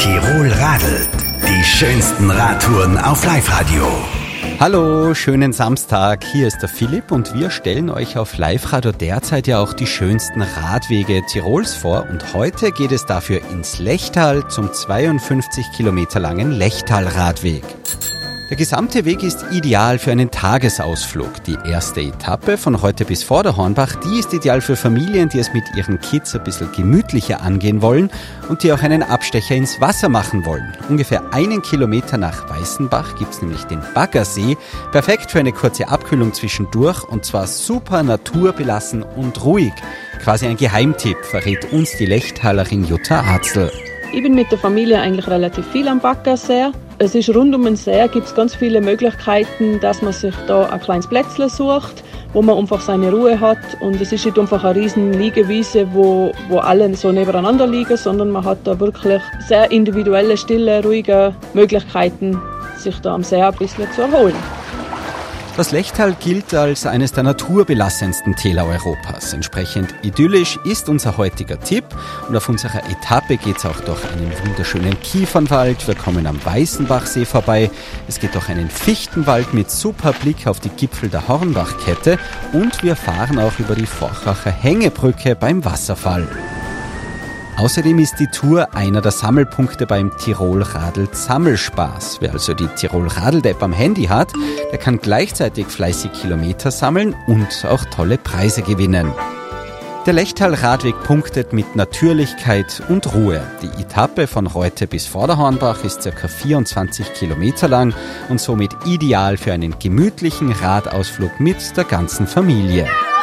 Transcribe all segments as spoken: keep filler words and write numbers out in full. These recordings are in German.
Tirol radelt. Die schönsten Radtouren auf Live-Radio. Hallo, schönen Samstag. Hier ist der Philipp und wir stellen euch auf Live-Radio derzeit ja auch die schönsten Radwege Tirols vor. Und heute geht es dafür ins Lechtal zum zweiundfünfzig Kilometer langen Lechtal-Radweg. Der gesamte Weg ist ideal für einen Tagesausflug. Die erste Etappe von heute bis Vorderhornbach, die ist ideal für Familien, die es mit ihren Kids ein bisschen gemütlicher angehen wollen und die auch einen Abstecher ins Wasser machen wollen. Ungefähr einen Kilometer nach Weißenbach gibt's nämlich den Baggersee. Perfekt für eine kurze Abkühlung zwischendurch und zwar super naturbelassen und ruhig. Quasi ein Geheimtipp, verrät uns die Lechtalerin Jutta Arzl. Ich bin mit der Familie eigentlich relativ viel am Baggersee. Es ist rund um den See, gibt es ganz viele Möglichkeiten, dass man sich da ein kleines Plätzchen sucht, wo man einfach seine Ruhe hat. Und es ist nicht einfach eine riesen Liegewiese, wo, wo alle so nebeneinander liegen, sondern man hat da wirklich sehr individuelle, stille, ruhige Möglichkeiten, sich da am See ein bisschen zu erholen. Das Lechtal gilt als eines der naturbelassensten Täler Europas. Entsprechend idyllisch ist unser heutiger Tipp. Und auf unserer Etappe geht es auch durch einen wunderschönen Kiefernwald. Wir kommen am Weißenbachsee vorbei. Es geht durch einen Fichtenwald mit super Blick auf die Gipfel der Hornbachkette. Und wir fahren auch über die Forchacher Hängebrücke beim Wasserfall. Außerdem ist die Tour einer der Sammelpunkte beim Tirol Radelt Sammelspaß. Wer also die Tirol Radelt App am Handy hat, der kann gleichzeitig fleißig Kilometer sammeln und auch tolle Preise gewinnen. Der Lechtal Radweg punktet mit Natürlichkeit und Ruhe. Die Etappe von heute bis Vorderhornbach ist ca. vierundzwanzig Kilometer lang und somit ideal für einen gemütlichen Radausflug mit der ganzen Familie.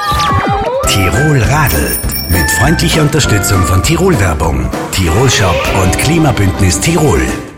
Tirol radelt. Mit freundlicher Unterstützung von Tirol Werbung, Tirol Shop und Klimabündnis Tirol.